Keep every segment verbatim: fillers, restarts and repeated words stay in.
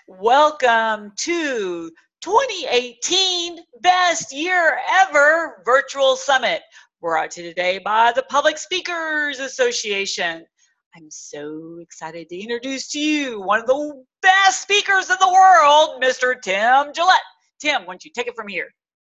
Welcome to twenty eighteen Best Year Ever Virtual Summit, brought to you today by the Public Speakers Association. I'm so excited to introduce to you one of the best speakers in the world, Mister Tim Gillette. Tim, why don't you take it from here?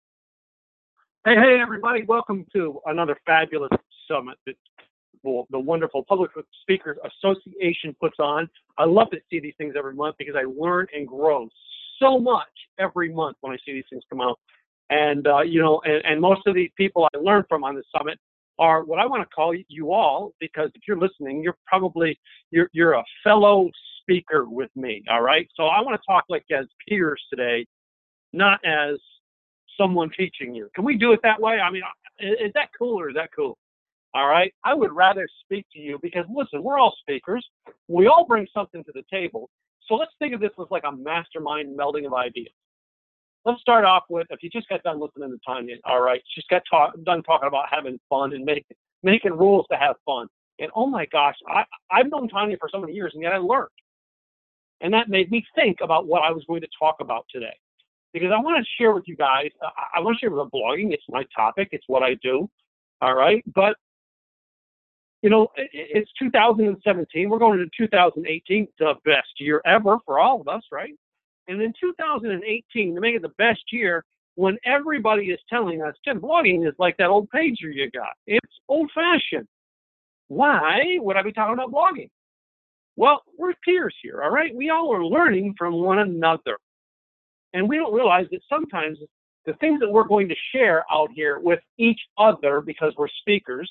Hey, hey, everybody. Welcome to another fabulous summit that the wonderful Public Speakers Association puts on. I love to see these things every month because I learn and grow so much every month when I see these things come out. And, uh, you know, and, and most of these people I learn from on this summit are what I want to call you all, because if you're listening, you're probably, you're, you're a fellow speaker with me, all right? So I want to talk like as peers today, not as someone teaching you. Can we do it that way? I mean, is that cool or is that cool? All right. I would rather speak to you because, listen, we're all speakers. We all bring something to the table. So let's think of this as like a mastermind melding of ideas. Let's start off with, if you just got done listening to Tanya, all right, she's got talk, done talking about having fun and make, making rules to have fun. And oh my gosh, I, I've known Tanya for so many years, and yet I learned. And that made me think about what I was going to talk about today. Because I want to share with you guys, I want to share with blogging. It's my topic. It's what I do. All right. But, you know, it's two thousand seventeen. We're going into two thousand eighteen, the best year ever for all of us, right? And in two thousand eighteen, to make it the best year, when everybody is telling us, Tim, blogging is like that old pager you got. It's old-fashioned. Why would I be talking about blogging? Well, we're peers here, all right? We all are learning from one another. And we don't realize that sometimes the things that we're going to share out here with each other, because we're speakers,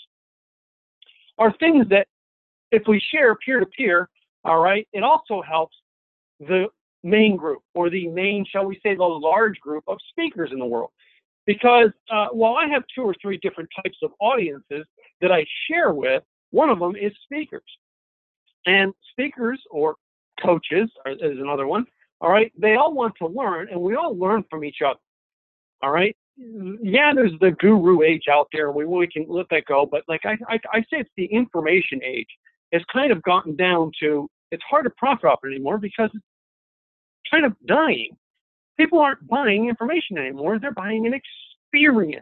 are things that if we share peer-to-peer, all right, it also helps the main group, or the main, shall we say, the large group of speakers in the world. Because uh, while I have two or three different types of audiences that I share with, one of them is speakers. And speakers, or coaches, is another one, all right, they all want to learn, and we all learn from each other, all right? Yeah, there's the guru age out there. We, we can let that go, but like I, I, I say it's the information age. It's kind of gotten down to, it's hard to profit off it anymore because it's kind of dying. People aren't buying information anymore. They're buying an experience.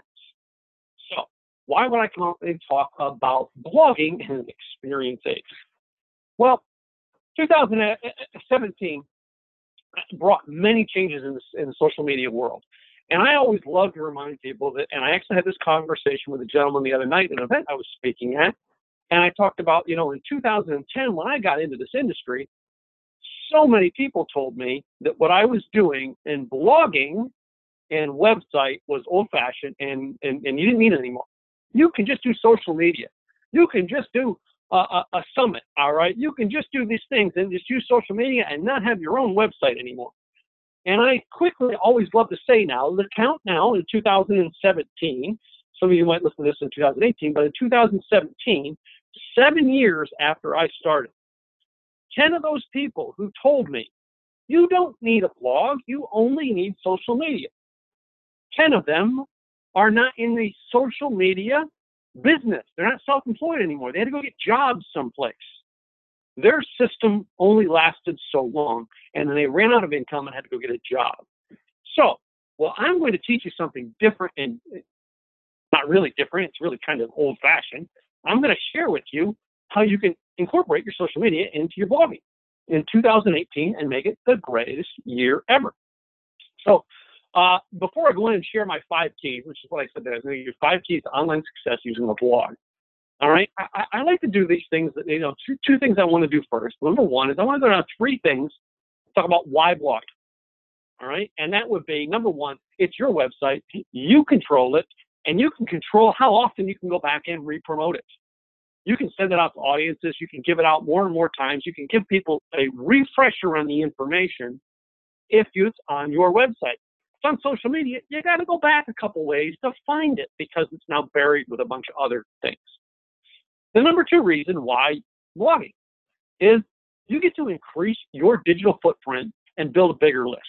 So why would I come out and talk about blogging and an experience age? Well, two thousand seventeen brought many changes in the, in the social media world. And I always love to remind people that, and I actually had this conversation with a gentleman the other night at an event I was speaking at, and I talked about, you know, in two thousand ten, when I got into this industry, so many people told me that what I was doing in blogging and website was old-fashioned, and, and, and you didn't need it anymore. You can just do social media. You can just do a, a, a summit, all right? You can just do these things and just use social media and not have your own website anymore. And I quickly always love to say now, the count now in two thousand seventeen, some of you might listen to this in two thousand eighteen, but in two thousand seventeen, seven years after I started, ten of those people who told me, you don't need a blog, you only need social media. ten of them are not in the social media business. They're not self-employed anymore. They had to go get jobs someplace. Their system only lasted so long, and then they ran out of income and had to go get a job. So, well, I'm going to teach you something different, and not really different. It's really kind of old-fashioned. I'm going to share with you how you can incorporate your social media into your blogging in two thousand eighteen and make it the greatest year ever. So, uh, before I go in and share my five keys, which is what I said there, I'm going to give you five keys to online success using a blog. All right, I, I like to do these things that, you know, two, two things I want to do first. Number one is I want to go down three things, talk about why blog. All right, and that would be, number one, it's your website. You control it, and you can control how often you can go back and re-promote it. You can send it out to audiences. You can give it out more and more times. You can give people a refresher on the information if it's on your website. If it's on social media, you got to go back a couple ways to find it because it's now buried with a bunch of other things. The number two reason why blogging is you get to increase your digital footprint and build a bigger list.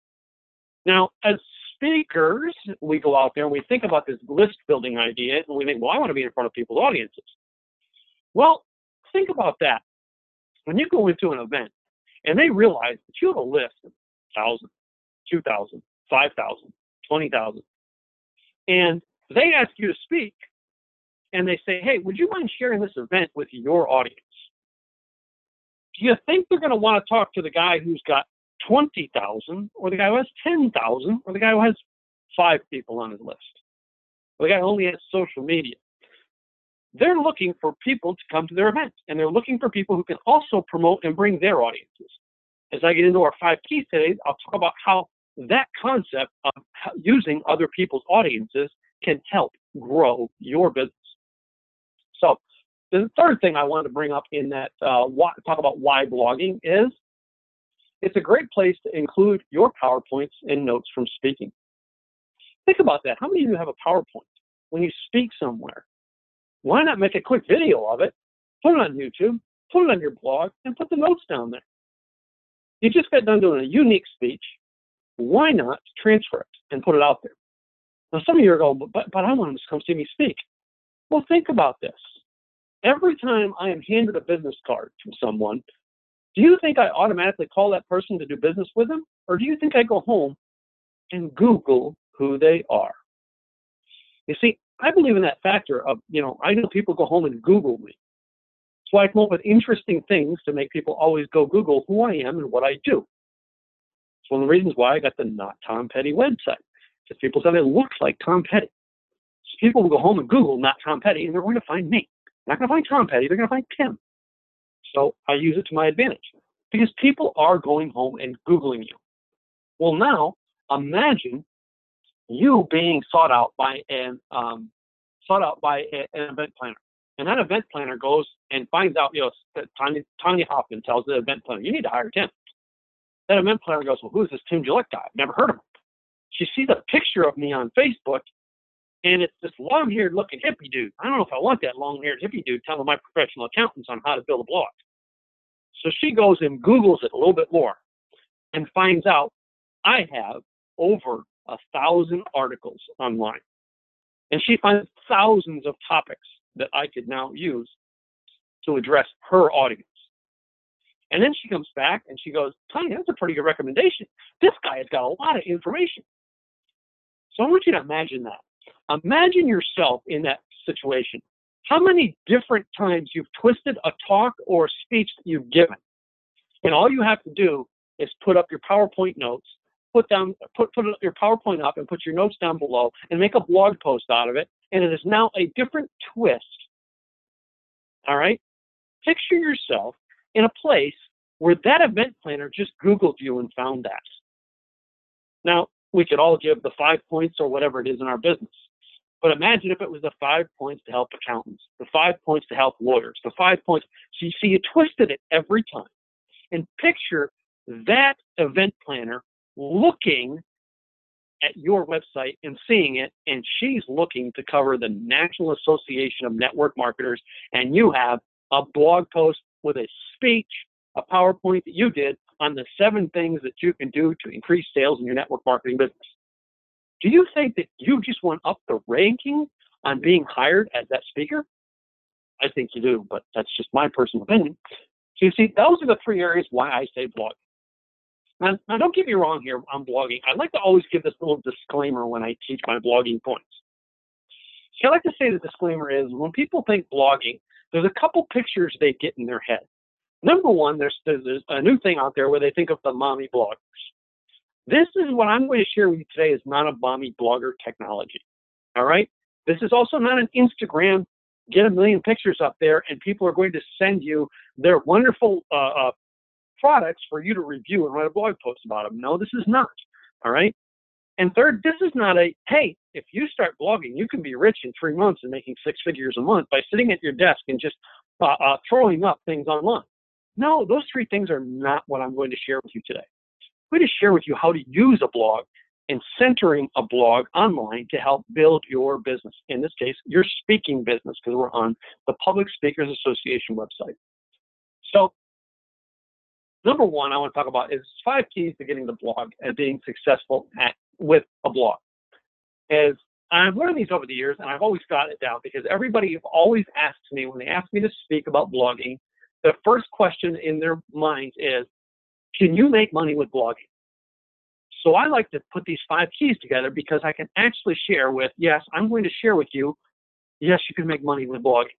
Now, as speakers, we go out there and we think about this list building idea and we think, well, I want to be in front of people's audiences. Well, think about that. When you go into an event and they realize that you have a list of thousand, two thousand, five thousand, twenty thousand. And they ask you to speak, and they say, hey, would you mind sharing this event with your audience? Do you think they're going to want to talk to the guy who's got twenty thousand, or the guy who has ten thousand, or the guy who has five people on his list, or the guy who only has social media? They're looking for people to come to their event, and they're looking for people who can also promote and bring their audiences. As I get into our five keys today, I'll talk about how that concept of using other people's audiences can help grow your business. So the third thing I wanted to bring up in that, uh, why, talk about why blogging is, it's a great place to include your PowerPoints and notes from speaking. Think about that. How many of you have a PowerPoint when you speak somewhere? Why not make a quick video of it, put it on YouTube, put it on your blog, and put the notes down there? You just got done doing a unique speech. Why not transfer it and put it out there? Now, some of you are going, but, but I want them to come see me speak. Well, think about this. Every time I am handed a business card from someone, do you think I automatically call that person to do business with them? Or do you think I go home and Google who they are? You see, I believe in that factor of, you know, I know people go home and Google me. So I come up with interesting things to make people always go Google who I am and what I do. It's one of the reasons why I got the Not Tom Petty website. Because people said it looks like Tom Petty. So people will go home and Google Not Tom Petty, and they're going to find me. They're not going to find Tom Petty, they're going to find Tim. So I use it to my advantage. Because people are going home and Googling you. Well, now, imagine you being sought out by an um, sought out by a, an event planner, and that event planner goes and finds out, you know, that Tanya, Tanya Hoffman tells the event planner, you need to hire Tim. That event planner goes, well, who's this Tim Gillette guy? I've never heard of him. She sees a picture of me on Facebook, and it's this long-haired looking hippie dude. I don't know if I want that long-haired hippie dude telling my professional accountants on how to build a blog. So she goes and Googles it a little bit more and finds out I have over a thousand articles online. And she finds thousands of topics that I could now use to address her audience. And then she comes back and she goes, Tanya, that's a pretty good recommendation. This guy has got a lot of information. So I want you to imagine that. Imagine yourself in that situation. How many different times you've twisted a talk or a speech that you've given. And all you have to do is put up your PowerPoint notes, put down, put, put your PowerPoint up and put your notes down below and make a blog post out of it. And it is now a different twist. All right? Picture yourself in a place where that event planner just Googled you and found that. Now, we could all give the five points or whatever it is in our business. But imagine if it was the five points to help accountants, the five points to help lawyers, the five points. So you see, you twisted it every time. And picture that event planner looking at your website and seeing it, and she's looking to cover the National Association of Network Marketers, and you have a blog post with a speech, a PowerPoint that you did on the seven things that you can do to increase sales in your network marketing business. Do you think that you just went up the ranking on being hired as that speaker? I think you do, but that's just my personal opinion. So you see, those are the three areas why I say blogging. Now, now don't get me wrong here on blogging. I like to always give this little disclaimer when I teach my blogging points. So I like to say the disclaimer is when people think blogging, there's a couple pictures they get in their head. Number one, there's, there's a new thing out there where they think of the mommy bloggers. This is what I'm going to share with you today is not a mommy blogger technology. All right? This is also not an Instagram, get a million pictures up there, and people are going to send you their wonderful uh, uh, products for you to review and write a blog post about them. No, this is not. All right? And third, this is not a, hey, if you start blogging, you can be rich in three months and making six figures a month by sitting at your desk and just uh, uh, throwing up things online. No, those three things are not what I'm going to share with you today. I'm going to share with you how to use a blog and centering a blog online to help build your business. In this case, your speaking business, because we're on the Public Speakers Association website. So, number one I want to talk about is five keys to getting the blog and being successful at with a blog. As I've learned these over the years, and I've always got it down because everybody always asks me when they ask me to speak about blogging, the first question in their minds is, can you make money with blogging? So I like to put these five keys together because I can actually share with, yes, I'm going to share with you, yes, you can make money with blogging.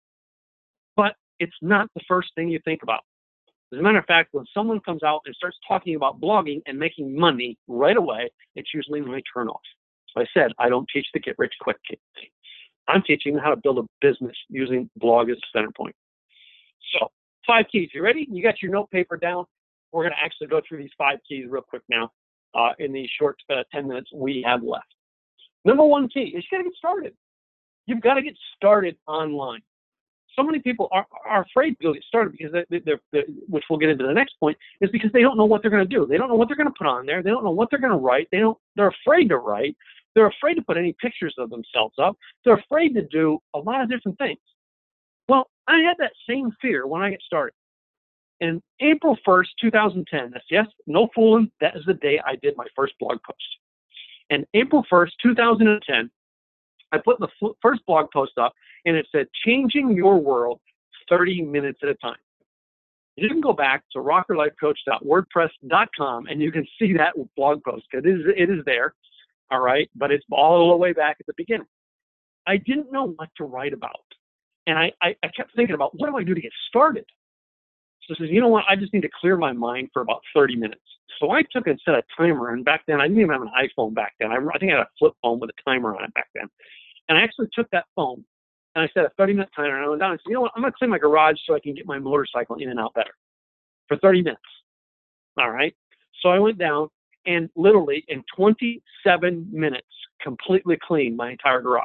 But it's not the first thing you think about. As a matter of fact, when someone comes out and starts talking about blogging and making money right away, it's usually my turnoff. So I said, I don't teach the get rich quick thing. I'm teaching them how to build a business using blog as a center point. So five keys. You ready? You got your note paper down? We're going to actually go through these five keys real quick now uh, in the short uh, ten minutes we have left. Number one key is you got to get started. You've got to get started online. So many people are, are afraid to get started because they, they're, they're, which we'll get into the next point, is because they don't know what they're going to do. They don't know what they're going to put on there. They don't know what they're going to write. They don't. They're afraid to write. They're afraid to put any pictures of themselves up. They're afraid to do a lot of different things. Well, I had that same fear when I got started. And April first, two thousand ten, that's, yes, no fooling, that is the day I did my first blog post. And April first, two thousand ten, I put the first blog post up, and it said, Changing Your World thirty minutes at a time. You can go back to rocker life coach dot wordpress dot com, and you can see that blog post. It is, it is there, all right? But it's all the way back at the beginning. I didn't know what to write about. And I, I, I kept thinking about, what do I do to get started? So I said, you know what? I just need to clear my mind for about thirty minutes. So I took and set a timer. And back then, I didn't even have an iPhone back then. I, I think I had a flip phone with a timer on it back then. And I actually took that phone and I set a thirty minute timer. And I went down and said, you know what? I'm going to clean my garage so I can get my motorcycle in and out better for thirty minutes. All right. So I went down and literally in twenty-seven minutes, completely cleaned my entire garage.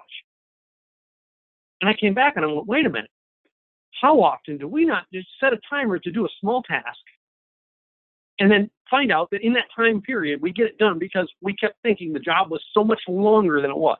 And I came back and I went, wait a minute. How often do we not just set a timer to do a small task and then find out that in that time period we get it done because we kept thinking the job was so much longer than it was?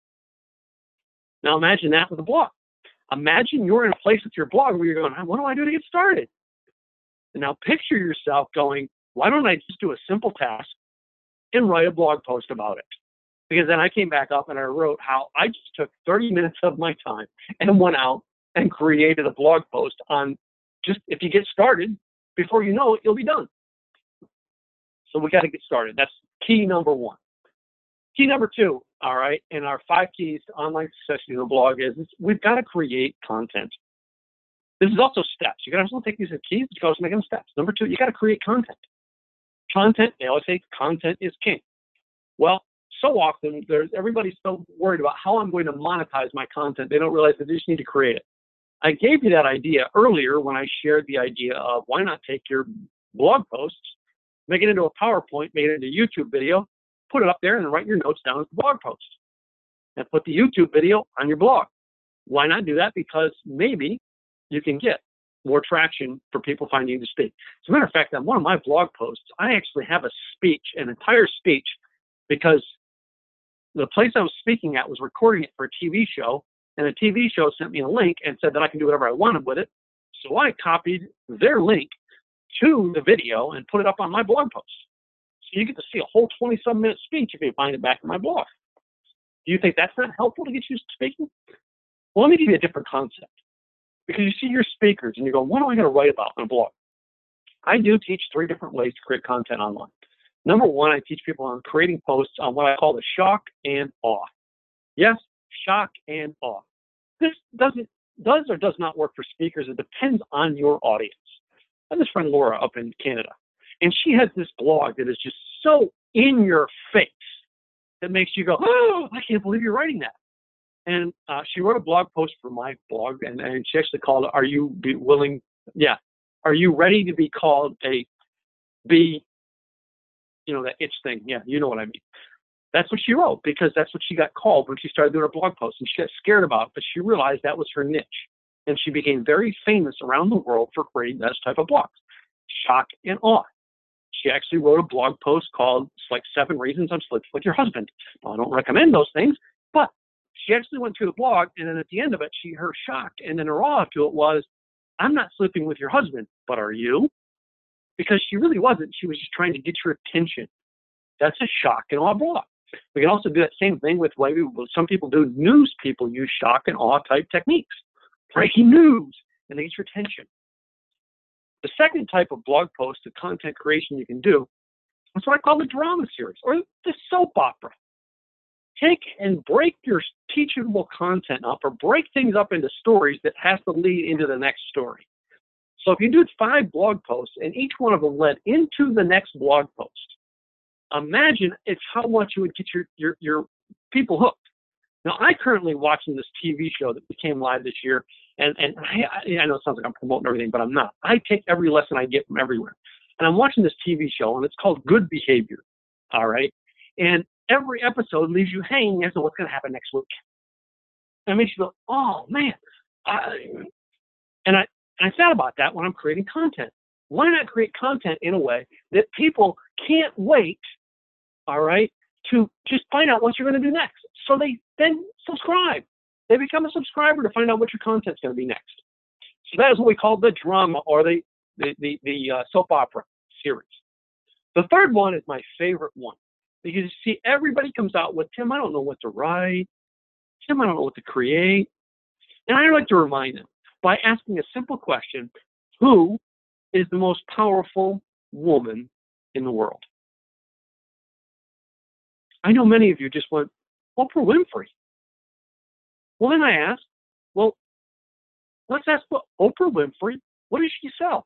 Now imagine that with a blog. Imagine you're in a place with your blog where you're going, what do I do to get started? And now picture yourself going, why don't I just do a simple task and write a blog post about it? Because then I came back up and I wrote how I just took thirty minutes of my time and went out and created a blog post on just, if you get started, before you know it, you'll be done. So we got to get started. That's key number one. Key number two, all right, in our five keys to online success using a blog is, is we've got to create content. This is also steps. You got to also take these as keys, but you can also make them steps. Number two, you got to create content. Content, they always say content is king. Well, so often there's everybody's so worried about how I'm going to monetize my content, they don't realize that they just need to create it. I gave you that idea earlier when I shared the idea of why not take your blog posts, make it into a PowerPoint, make it into a YouTube video, put it up there and write your notes down as a blog post. And put the YouTube video on your blog. Why not do that? Because maybe you can get more traction for people finding you to speak. As a matter of fact, on one of my blog posts, I actually have a speech, an entire speech, because the place I was speaking at was recording it for a T V show, and the T V show sent me a link and said that I can do whatever I wanted with it. So I copied their link to the video and put it up on my blog post. So you get to see a whole twenty-some minute speech if you find it back in my blog. Do you think that's not helpful to get you speaking? Well, let me give you a different concept. Because you see your speakers and you go, what am I going to write about on a blog? I do teach three different ways to create content online. Number one, I teach people on creating posts on what I call the shock and awe. Yes, shock and awe. This doesn't does or does not work for speakers. It depends on your audience. I have this friend Laura up in Canada, and she has this blog that is just so in your face that makes you go, oh, I can't believe you're writing that. And uh, she wrote a blog post for my blog, and, and she actually called it, are you be willing, yeah, are you ready to be called a, be, you know, that itch thing. Yeah, you know what I mean. That's what she wrote, because that's what she got called when she started doing her blog posts, and she got scared about it, but she realized that was her niche. And she became very famous around the world for creating this type of blogs, shock and awe. She actually wrote a blog post called like seven reasons I'm sleeping with your husband. Now, I don't recommend those things, but she actually went through the blog, and then at the end of it, she her shock and then her awe to it was, I'm not sleeping with your husband, but are you? Because she really wasn't. She was just trying to get your attention. That's a shock and awe blog. We can also do that same thing with why some people do. News people use shock and awe type techniques. Breaking news, and they get your attention. The second type of blog post, the content creation you can do, That's what I call the drama series or the soap opera. Take and break your teachable content up or break things up into stories that has to lead into the next story. So if you do five blog posts and each one of them led into the next blog post, imagine it's how much you would get your, your, your people hooked. Now, I currently watching this T V show that became live this year, and, and I, I know it sounds like I'm promoting everything, but I'm not. I take every lesson I get from everywhere. And I'm watching this T V show, and it's called Good Behavior, all right? And every episode leaves you hanging as to what's going to happen next week. And it makes you go, oh, man. I, and I, I thought about that when I'm creating content. Why not create content in a way that people can't wait, all right, to just find out what you're going to do next? So they then subscribe. They become a subscriber to find out what your content's going to be next. So that is what we call the drama or the, the, the, the uh, soap opera series. The third one is my favorite one. Because you see, everybody comes out with, Tim, I don't know what to write. Tim, I don't know what to create. And I like to remind them by asking a simple question, who is the most powerful woman in the world? I know many of you just went, Oprah Winfrey. Well, then I asked, well, let's ask what Oprah Winfrey, what does she sell?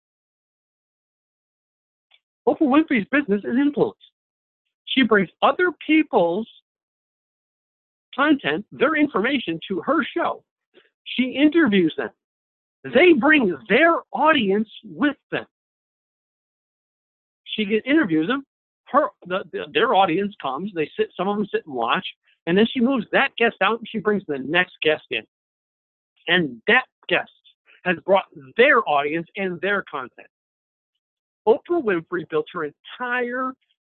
Oprah Winfrey's business is influence. She brings other people's content, their information to her show. She interviews them. They bring their audience with them. She get, interviews them. Her, the, the, their audience comes. They sit. Some of them sit and watch, and then she moves that guest out, and she brings the next guest in. And that guest has brought their audience and their content. Oprah Winfrey built her entire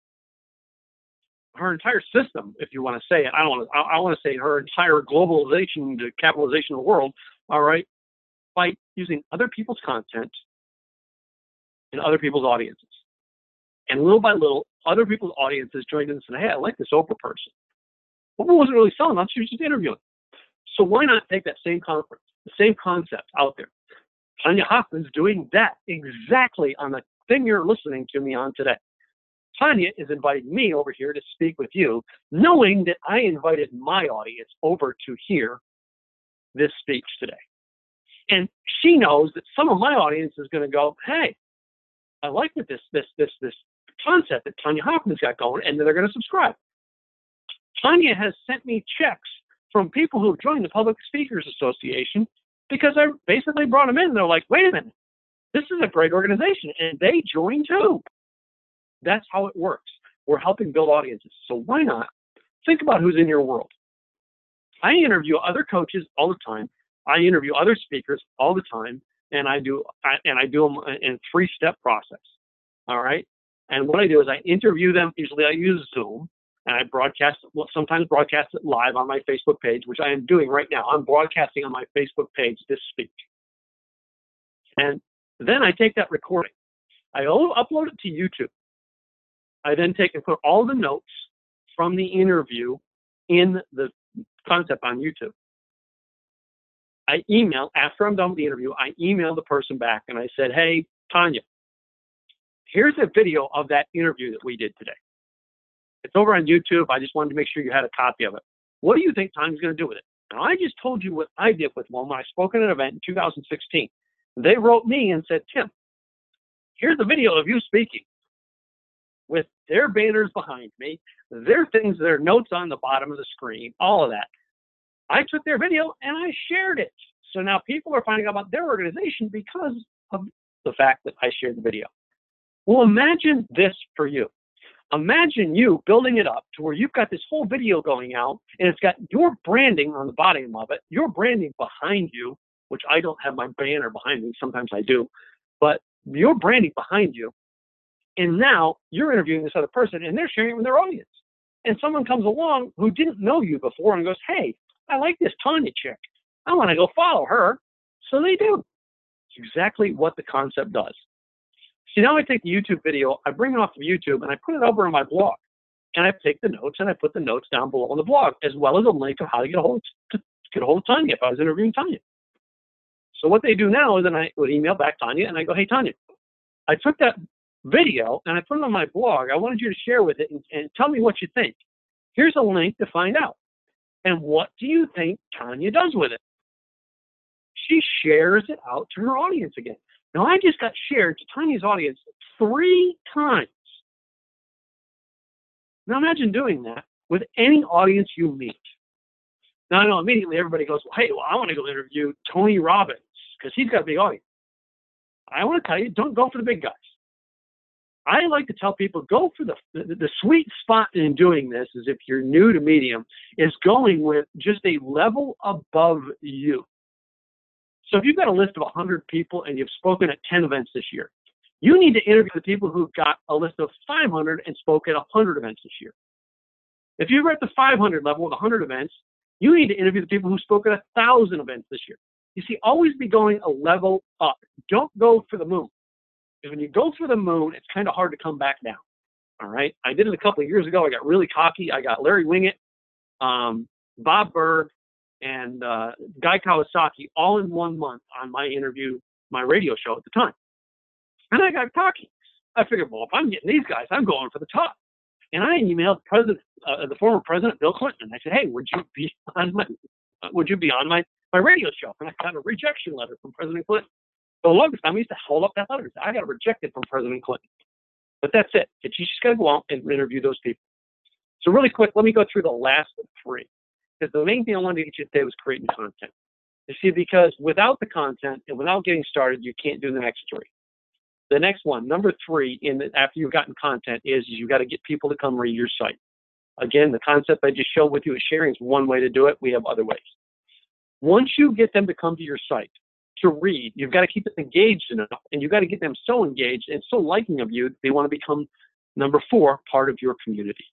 her entire system, if you want to say it. I don't want to. I, I want to say her entire globalization, the capitalization of the world. All right, by using other people's content and other people's audiences. And little by little, other people's audiences joined in and said, hey, I like this Oprah person. Oprah wasn't really selling us, she was just interviewing. So why not take that same conference, the same concept out there? Tanya Hoffman's doing that exactly on the thing you're listening to me on today. Tanya is inviting me over here to speak with you, knowing that I invited my audience over to hear this speech today. And she knows that some of my audience is going to go, hey, I like what this, this, this, this concept that Tanya Hoffman's got going, and they're going to subscribe. Tanya has sent me checks from people who have joined the Public Speakers Association because I basically brought them in. And they're like, wait a minute, this is a great organization, and they joined too. That's how it works. We're helping build audiences. So why not think about who's in your world? I interview other coaches all the time. I interview other speakers all the time, and I do I, and I do them in a three-step process. All right. And what I do is I interview them. Usually I use Zoom, and I broadcast, well, sometimes broadcast it live on my Facebook page, which I am doing right now. I'm broadcasting on my Facebook page this speech. And then I take that recording. I upload it to YouTube. I then take and put all the notes from the interview in the concept on YouTube. I email, after I'm done with the interview, I email the person back and I said, hey, Tanya, here's a video of that interview that we did today. It's over on YouTube. I just wanted to make sure you had a copy of it. What do you think Tanya's going to do with it? Now, I just told you what I did with one when I spoke at an event in two thousand sixteen. They wrote me and said, Tim, here's a video of you speaking with their banners behind me, their things, their notes on the bottom of the screen, all of that. I took their video and I shared it. So now people are finding out about their organization because of the fact that I shared the video. Well, imagine this for you. Imagine you building it up to where you've got this whole video going out and it's got your branding on the bottom of it, your branding behind you, which I don't have my banner behind me. Sometimes I do, but your branding behind you. And now you're interviewing this other person and they're sharing it with their audience. And someone comes along who didn't know you before and goes, hey, I like this Tanya chick. I want to go follow her. So they do. It's exactly what the concept does. See, now I take the YouTube video, I bring it off of YouTube, and I put it over on my blog. And I take the notes, and I put the notes down below on the blog, as well as a link of how to get a hold of, to get a hold of Tanya if I was interviewing Tanya. So what they do now is then I would email back Tanya, and I go, hey, Tanya, I took that video, and I put it on my blog. I wanted you to share with it and, and tell me what you think. Here's a link to find out. And what do you think Tanya does with it? She shares it out to her audience again. Now, I just got shared to Tanya's audience three times. Now, imagine doing that with any audience you meet. Now, I know immediately everybody goes, well, hey, well, I want to go interview Tony Robbins because he's got a big audience. I want to tell you, don't go for the big guys. I like to tell people, go for the, the, the sweet spot in doing this is if you're new to Medium, is going with just a level above you. So if you've got a list of one hundred people and you've spoken at ten events this year, you need to interview the people who've got a list of five hundred and spoke at one hundred events this year. If you're at the five hundred level with one hundred events, you need to interview the people who spoke at one thousand events this year. You see, always be going a level up. Don't go for the moon. Because when you go for the moon, it's kind of hard to come back down. All right? I did it a couple of years ago. I got really cocky. I got Larry Winget, um, Bob Berg, and uh, Guy Kawasaki all in one month on my interview, my radio show at the time. And I got cocky. I figured, well, if I'm getting these guys, I'm going for the top. And I emailed President, uh, the former President Bill Clinton. I said, hey, would you be on my, uh, would you be on my, my radio show? And I got a rejection letter from President Clinton. For the longest time, I used to hold up that letter. I got rejected from President Clinton. But that's it. You just got to go out and interview those people. So really quick, let me go through the last three. Because the main thing I wanted to get you today was creating content. You see, because without the content and without getting started, you can't do the next three. The next one, number three, in the, after you've gotten content, is you've got to get people to come read your site. Again, the concept I just showed with you is sharing is one way to do it. We have other ways. Once you get them to come to your site to read, you've got to keep them engaged enough, and you've got to get them so engaged and so liking of you, they want to become, number four, part of your community.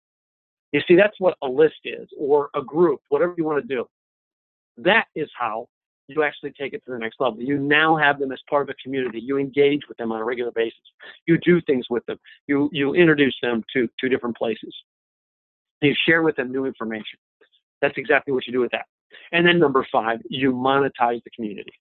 You see, that's what a list is, or a group, whatever you want to do. That is how you actually take it to the next level. You now have them as part of a community. You engage with them on a regular basis. You do things with them. You, you introduce them to, to different places. You share with them new information. That's exactly what you do with that. And then number five, you monetize the community.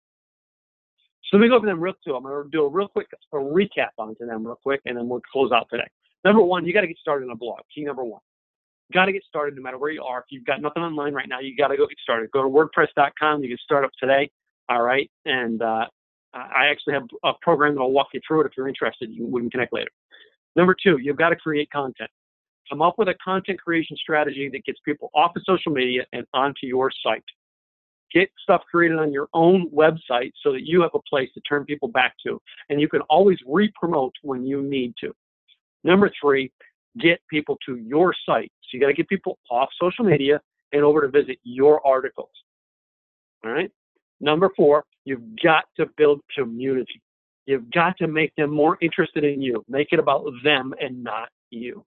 So let me go over them real quick. I'm going to do a real quick a recap onto them real quick, and then we'll close out today. Number one, you got to get started on a blog. Key number one. Got to get started no matter where you are. If you've got nothing online right now, you got to go get started. Go to WordPress dot com. You can start up today. All right. And uh, I actually have a program that will walk you through it. If you're interested, you, we can connect later. Number two, you've got to create content. Come up with a content creation strategy that gets people off of social media and onto your site. Get stuff created on your own website so that you have a place to turn people back to. And you can always re-promote when you need to. Number three, get people to your site. So you got to get people off social media and over to visit your articles. All right. Number four, you've got to build community. You've got to make them more interested in you. Make it about them and not you.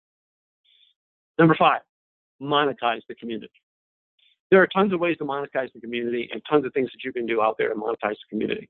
Number five, monetize the community. There are tons of ways to monetize the community and tons of things that you can do out there to monetize the community.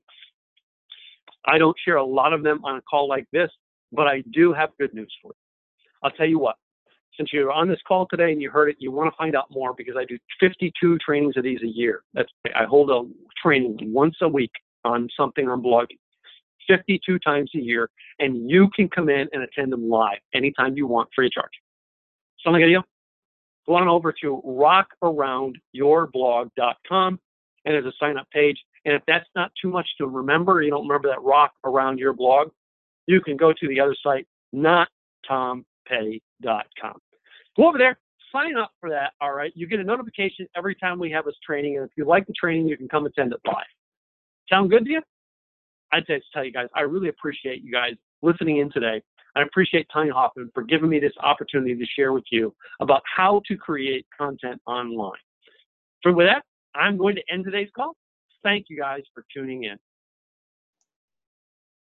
I don't share a lot of them on a call like this, but I do have good news for you. I'll tell you what, since you're on this call today and you heard it, you want to find out more because I do fifty-two trainings of these a year. That's, I hold a training once a week on something on blogging, fifty-two times a year, and you can come in and attend them live anytime you want, free of charge. Sound like a deal? Go on over to rock around your blog dot com, and there's a sign-up page. And if that's not too much to remember, you don't remember that rock around your blog, you can go to the other site, not tom pay dot com. Go over there, sign up for that, all right? You get a notification every time we have this training, and if you like the training, you can come attend it live. Sound good to you? I'd say to tell you guys, I really appreciate you guys listening in today. I appreciate Tanya Hoffman for giving me this opportunity to share with you about how to create content online. So with that, I'm going to end today's call. Thank you guys for tuning in.